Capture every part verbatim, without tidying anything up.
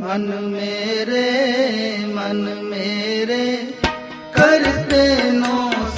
मन मेरे मन मेरे करते नो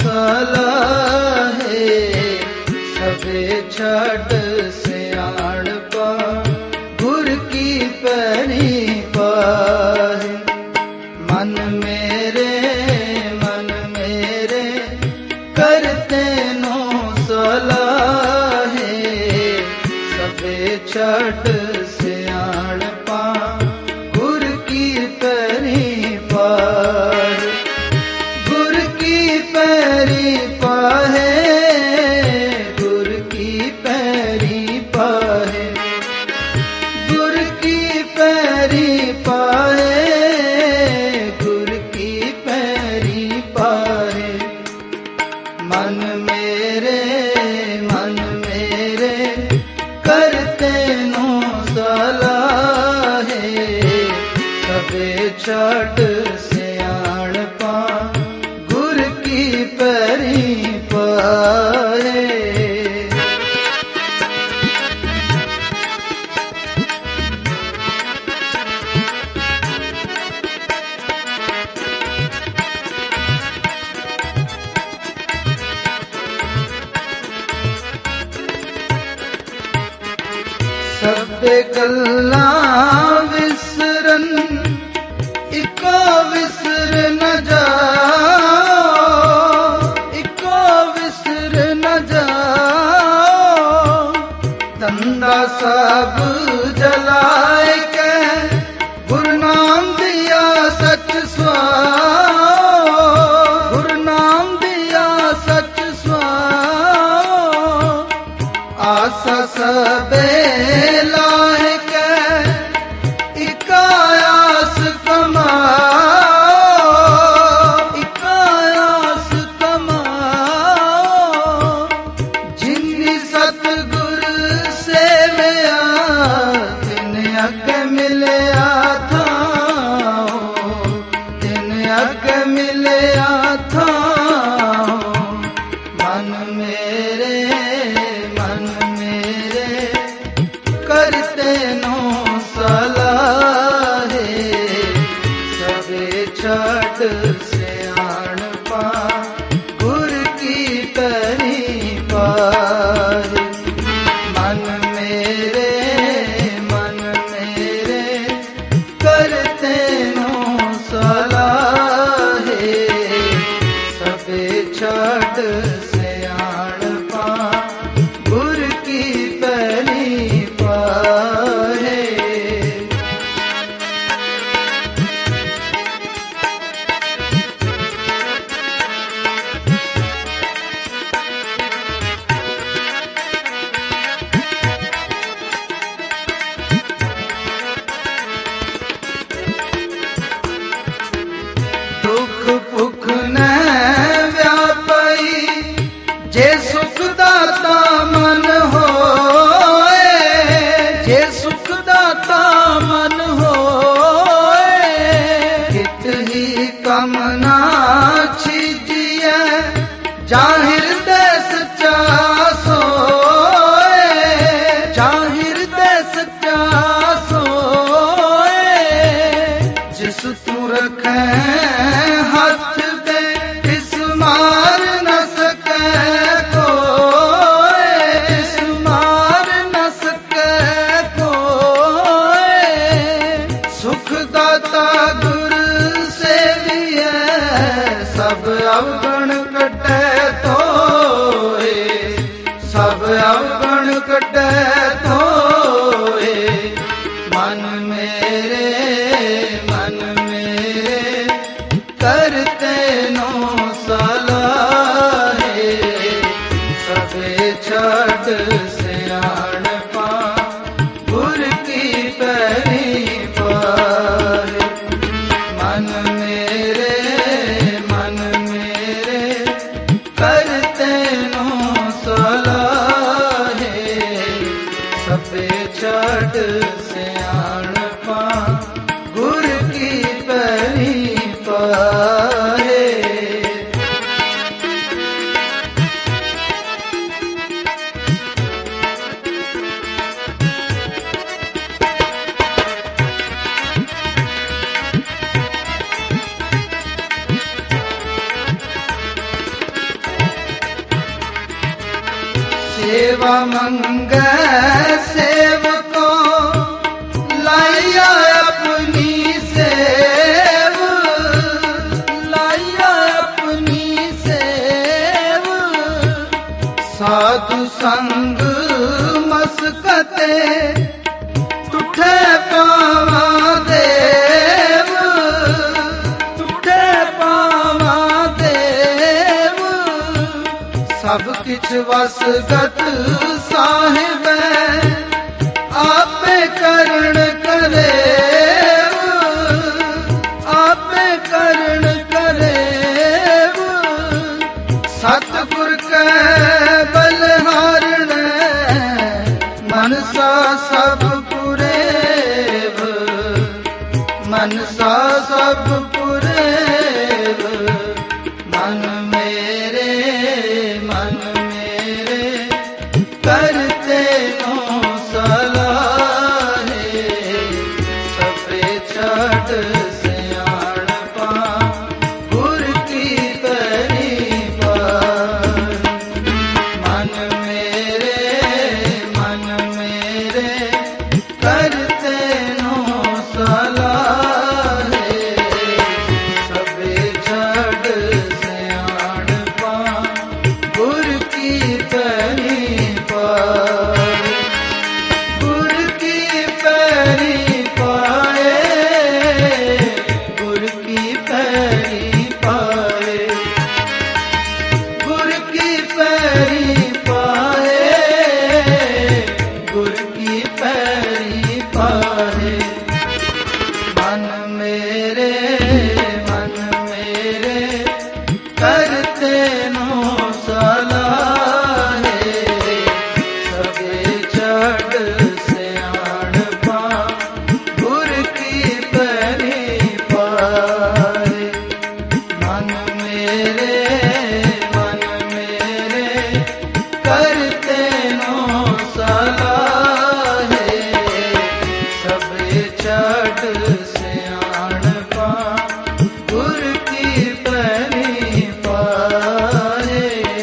सलाहे, सबे छड़ सियाण पा गुर की पैरी पाहे। मन मेरे मन मेरे करते नो सलाहे, सबे छड़ सियाण पा गुर की पैरी पाहे। गुर की पैरी पाहे, गुर की पैरी पाहे, गुर की पैरी पाहे, गुर की पैरी पाहे। मन मेरे मन मेरे करते नो सलाहे, सबे छड़ सियाण पा गुर की पैरी पाहे। सबे गल्ला विसरन इको विसर न जाओ, इको विसर न जाओ। धंधा सब जलाए के गुरु नाम दिया सच स्वाओ, गुरु नाम दिया सच स्वाओ। आशा सबे लाए के इकायास कमाओ, इकायास कमाओ। जिन्नी सतगुर से मिया तिन अग मिलया था, तिन अग मिलया था। मन मेरे मन मेरे करते नो सलाहे, सबे छड़ सियाण पा गुर की पैरी पाहे। मन मेरे मन मेरे करते नो सलाहे, सबे छड़ सियाण पा गुर की पैरी पाहे। दुख भुख न व्यापी जे सुख दाता मन होए, जे सुख दाता मन होए। हित ही कमना छीजिए जाहिर दे सच्चा सोए, जाहिर दे सच्चा सोए। जिस तू रखे हाथ दे इस मार न सके कोई, इस मार न सके कोई। सुख दाता गुर से दिए सब अवगुण कटे तोए, सब अवगुण कटे तोए। मन मेरे मन मेरे करते नो सलाहे, सबे छड़ सियाण पा गुर की पैरी पाहे। मन मेरे मन मेरे करते नो सलाहे, सबे छड़ सियाण पा गुर की पैरी पाहे। मंगे सेवको लाया अपनी सेव, लाया अपनी सेव। साधु संग मस्कते टूटे पावा देव, टूटे पावा देव। सब किछ वसगत साहिब आपे करण करेव, आपे करण करेव। सतगुर के बलहारण मनसा सब पुरेव, मनसा सब पुरेव। मन मेरे मन मेरे करते नो सलाहे, सबे छड़ सियाणपा गुर की परी पार। मन मेरे मन मेरे करते नो सलाहे, सबे छड़ सियाणपा गुर की परी पार। गुर की परी पाए, गुर की परी पाए, गुर की परी पाए, गुर की परी पाए। मन मेरे मन मेरे करते नो सलाहे, सबे छड़ सियाणपा गुर की परी पाए। मन मेरे मन मेरे करते नो सलाहे, सबे छड़ सियाणपा गुर की परी पाए।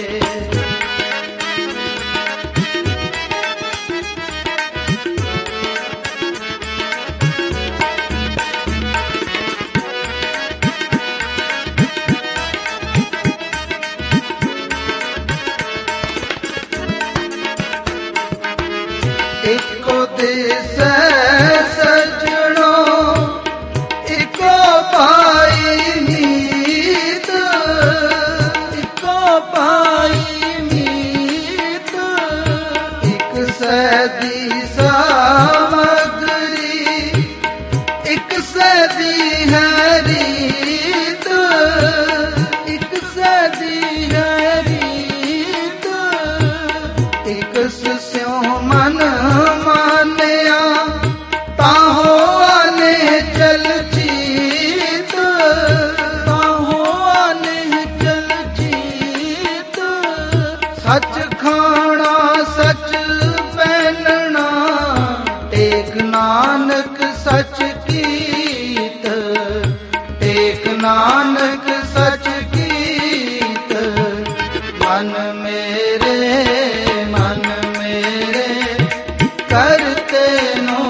इको देश सजनो इको पाई मीत, इको पाई मीत। एक सदी सामग्री एक सदी है रीत, एक सदी है रीत। एक स्यों मन मानया ताहो आने चल चीत, ताहो आने चल चीत। सच खाना सच पहनना टेक नानक सच कीत, टेक नानक सच कीत। मन मेरे मन मेरे करते नो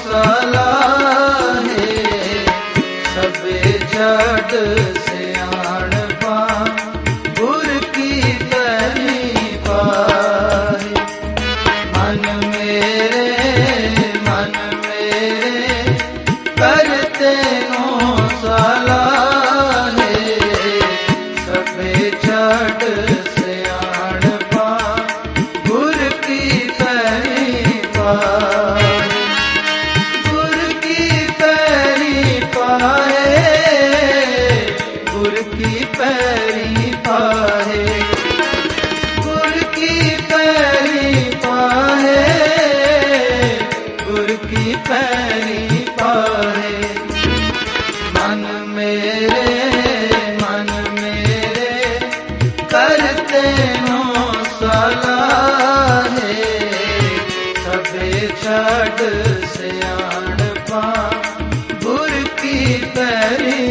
सलाहे, सबे छड़ सियाणपा गुर की परी पाए। मन मेरे मन मेरे करते नो सलाहे, सबे छड़ सियाणपा गुर की परी पाए। गुर की परी पाए, गुर की परी पाए, गुर की परी पाए, गुर की परी पाए। मन मेरे मन मेरे करते नो सलाहे, सबे छड़ सियाणपा गुर की परी